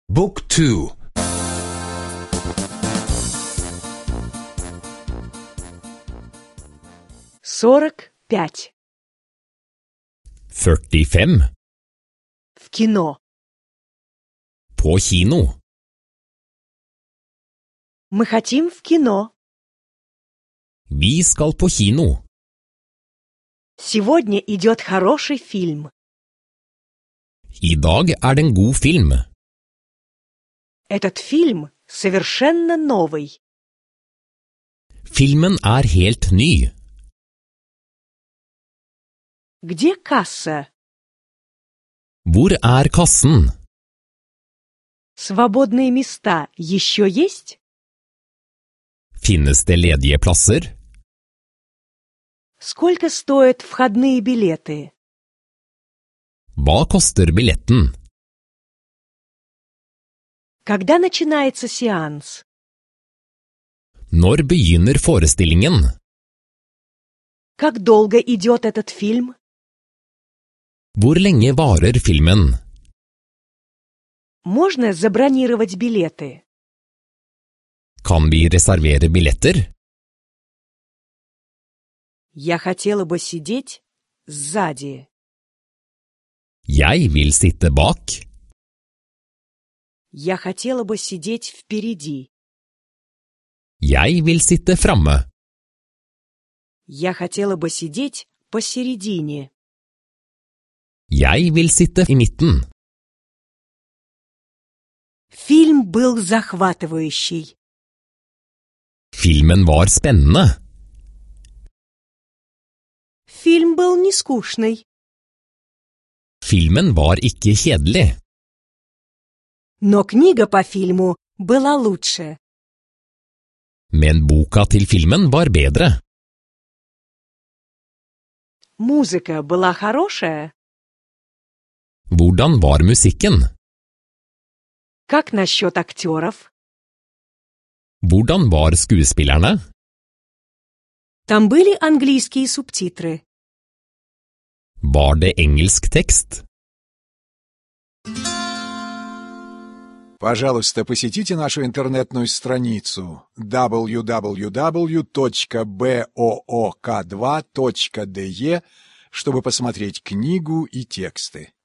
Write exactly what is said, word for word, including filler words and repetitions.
Book two. сорок пять. førtifem. В кино. På kino. Мы хотим в кино. Vi skal på kino. Сегодня идет хороший фильм. I dag er det en god film. Этот фильм совершенно новый. Filmen er helt ny. Где касса? Hvor er kassen? Свободные места еще есть? Finnes det ledige plasser? Сколько стоят входные билеты? Hva koster billetten? Когда начинается сеанс? Når begynner forestillingen? Как долго идет этот фильм? Hvor lenge varer filmen? Можно забронировать билеты? Kan vi reservere billetter? Я хотела бы сидеть сзади. Jeg vil sitte bak. Я хотела бы сидеть впереди. Jeg vil sitte framme. Я хотела бы сидеть посередине. Jeg vil sitte i midten. Фильм был захватывающий. Filmen var spennende. Фильм был не скучный. Filmen var ikke kjedelig. Но книга по фильму была лучше. Men boka til filmen var bedre. Музыка была хорошая. Hvordan var musikken? Как насчет актеров? Hvordan var skuespillerne? Там были английские субтитры. Var det engelsk tekst? Пожалуйста, посетите нашу интернетную страницу дабл ю дабл ю дабл ю точка буок два точка де, чтобы посмотреть книгу и тексты.